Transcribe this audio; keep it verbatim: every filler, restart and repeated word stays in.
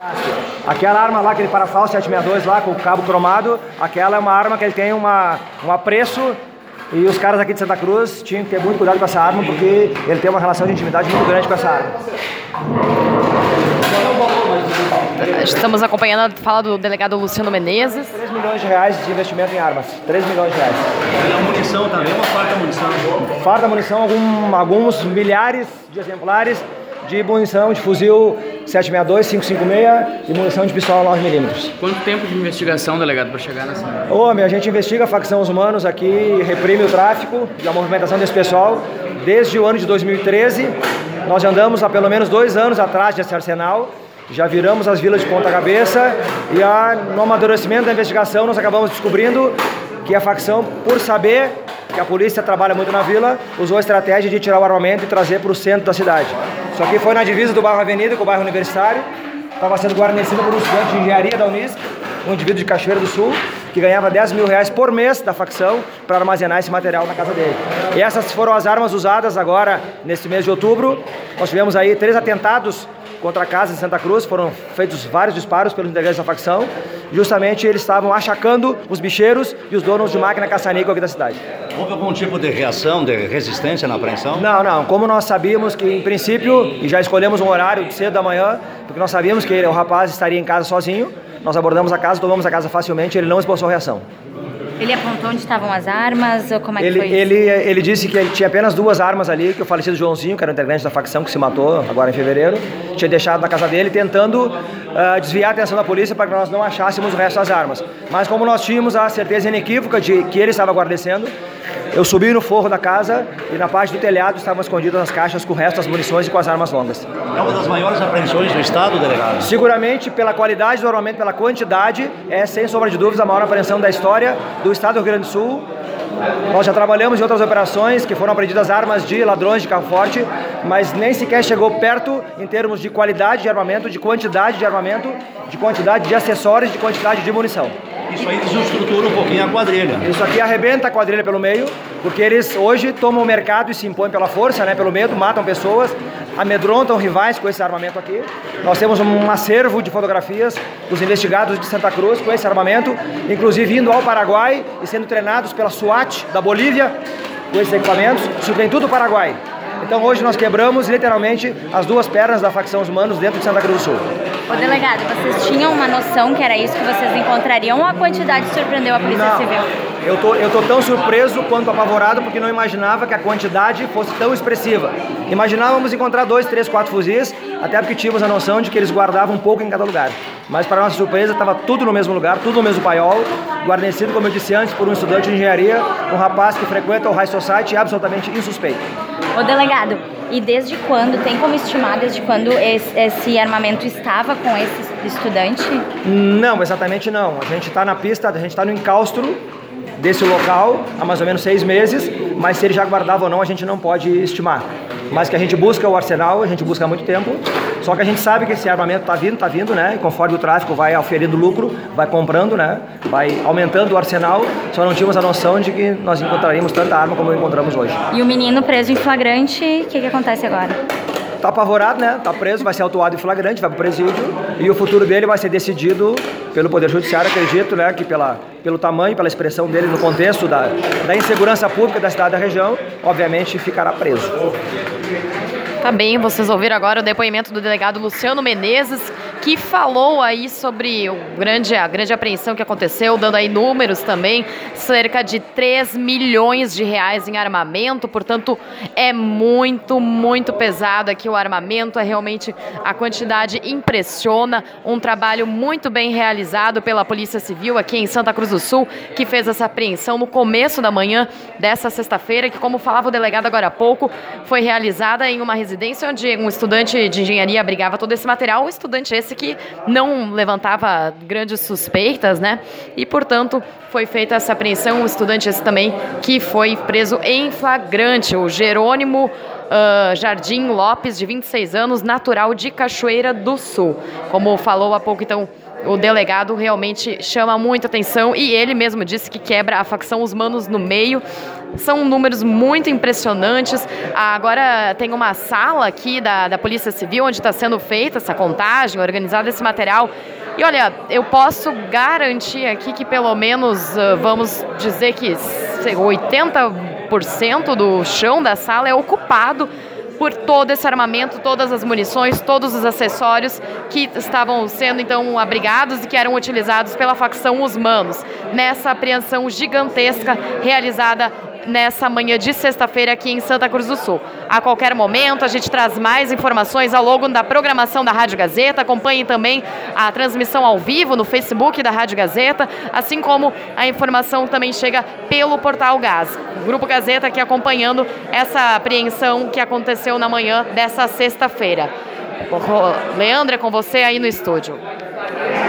Aquela arma lá, aquele parafal sete sessenta e dois lá com o cabo cromado, aquela é uma arma que ele tem uma, um apreço, e os caras aqui de Santa Cruz tinham que ter muito cuidado com essa arma porque ele tem uma relação de intimidade muito grande com essa arma. Estamos acompanhando a fala do delegado Luciano Menezes. três milhões de reais de investimento em armas. três milhões de reais. E a munição também, uma farta munição. Farta munição, algum, alguns milhares de exemplares de munição de fuzil sete sessenta e dois, cinco cinco seis e munição de pistola nove milímetros. Quanto tempo de investigação, delegado, para chegar nessa... Ô, meu, a gente investiga a facção Os Humanos aqui, reprime o tráfico e a movimentação desse pessoal desde o ano de dois mil e treze. Nós já andamos há pelo menos dois anos atrás desse arsenal, já viramos as vilas de ponta cabeça e a, no amadurecimento da investigação nós acabamos descobrindo que a facção, por saber que a polícia trabalha muito na vila, usou a estratégia de tirar o armamento e trazer para o centro da cidade. Isso aqui foi na divisa do bairro Avenida com o bairro Universitário, estava sendo guarnecido por um estudante de engenharia da Unisc, um indivíduo de Cachoeira do Sul, que ganhava dez mil reais por mês da facção para armazenar esse material na casa dele. E essas foram as armas usadas agora, nesse mês de outubro. Nós tivemos aí três atentados contra a casa de Santa Cruz, foram feitos vários disparos pelos integrantes da facção. Justamente eles estavam achacando os bicheiros e os donos de máquina caça-níquel aqui da cidade. Houve algum tipo de reação, de resistência na apreensão? Não, não. Como nós sabíamos que, em princípio, e já escolhemos um horário cedo da manhã, porque nós sabíamos que ele, o rapaz estaria em casa sozinho, nós abordamos a casa, tomamos a casa facilmente, ele não esboçou reação. Ele apontou onde estavam as armas ou como é que ele, foi isso? Ele, ele disse que ele tinha apenas duas armas ali, que o falecido Joãozinho, que era o integrante da facção que se matou agora em fevereiro, tinha deixado na casa dele, tentando uh, desviar a atenção da polícia para que nós não achássemos o resto das armas. Mas como nós tínhamos a certeza inequívoca de que ele estava guarnecendo, eu subi no forro da casa e na parte do telhado estavam escondidas as caixas com o resto das munições e com as armas longas. É uma das maiores apreensões do Estado, delegado? Seguramente, pela qualidade do armamento, pela quantidade, é sem sombra de dúvidas a maior apreensão da história do Estado do Rio Grande do Sul. Nós já trabalhamos em outras operações que foram apreendidas armas de ladrões de carro forte, mas nem sequer chegou perto em termos de qualidade de armamento, de quantidade de armamento, de quantidade de acessórios, de quantidade de munição. Isso aí desestrutura um pouquinho a quadrilha. Isso aqui arrebenta a quadrilha pelo meio, porque eles hoje tomam o mercado e se impõem pela força, né, pelo medo, matam pessoas, amedrontam rivais com esse armamento aqui. Nós temos um acervo de fotografias dos investigados de Santa Cruz com esse armamento, inclusive indo ao Paraguai e sendo treinados pela SWAT da Bolívia com esses equipamentos. Isso vem tudo do Paraguai. Então hoje nós quebramos literalmente as duas pernas da facção Os Humanos dentro de Santa Cruz do Sul. Ô delegado, vocês tinham uma noção que era isso que vocês encontrariam ou a quantidade surpreendeu a Polícia Não. Civil? Eu tô, eu tô tão surpreso quanto apavorado porque não imaginava que a quantidade fosse tão expressiva. Imaginávamos encontrar dois, três, quatro fuzis, até porque tínhamos a noção de que eles guardavam um pouco em cada lugar. Mas para nossa surpresa estava tudo no mesmo lugar, tudo no mesmo paiol, guarnecido, como eu disse antes, por um estudante de engenharia, um rapaz que frequenta o High Society, absolutamente insuspeito. Ô delegado, e desde quando, tem como estimar desde quando esse, esse armamento estava com esse estudante? Não, exatamente não. A gente está na pista, a gente está no encalço desse local há mais ou menos seis meses, mas se ele já guardava ou não a gente não pode estimar. Mas que a gente busca o arsenal, a gente busca há muito tempo, só que a gente sabe que esse armamento está vindo, está vindo, né? E conforme o tráfico vai oferindo lucro, vai comprando, né? Vai aumentando o arsenal, só não tínhamos a noção de que nós encontraríamos tanta arma como encontramos hoje. E o menino preso em flagrante, o que, que acontece agora? Tá apavorado, né? Tá preso, vai ser autuado em flagrante, vai pro presídio e o futuro dele vai ser decidido pelo Poder Judiciário, acredito, né? Que pela, pelo tamanho, pela expressão dele no contexto da, da insegurança pública da cidade e da região, obviamente ficará preso. Tá bem, vocês ouviram agora o depoimento do delegado Luciano Menezes, que falou aí sobre o grande, a grande apreensão que aconteceu, dando aí números também, cerca de três milhões de reais em armamento, portanto é muito, muito pesado aqui o armamento, é realmente a quantidade impressiona, um trabalho muito bem realizado pela Polícia Civil aqui em Santa Cruz do Sul, que fez essa apreensão no começo da manhã dessa sexta-feira, que como falava o delegado agora há pouco, foi realizada em uma residência onde um estudante de engenharia abrigava todo esse material, um estudante esse que não levantava grandes suspeitas, né? E, portanto, foi feita essa apreensão, um estudante esse também que foi preso em flagrante, o Jerônimo uh, Jardim Lopes, de vinte e seis anos, natural de Cachoeira do Sul. Como falou há pouco, então, o delegado realmente chama muita atenção e ele mesmo disse que quebra a facção Os Manos no meio. São números muito impressionantes. Agora tem uma sala aqui da, da Polícia Civil onde está sendo feita essa contagem, organizado esse material. E olha, eu posso garantir aqui que pelo menos, uh, vamos dizer que oitenta por cento do chão da sala é ocupado por todo esse armamento, todas as munições, todos os acessórios que estavam sendo então abrigados e que eram utilizados pela facção Os Manos, nessa apreensão gigantesca realizada nessa manhã de sexta-feira aqui em Santa Cruz do Sul. A qualquer momento a gente traz mais informações ao longo da programação da Rádio Gazeta. Acompanhem também a transmissão ao vivo no Facebook da Rádio Gazeta, assim como a informação também chega pelo Portal Gaz. O Grupo Gazeta aqui acompanhando essa apreensão que aconteceu na manhã dessa sexta-feira. Leandro, é com você aí no estúdio.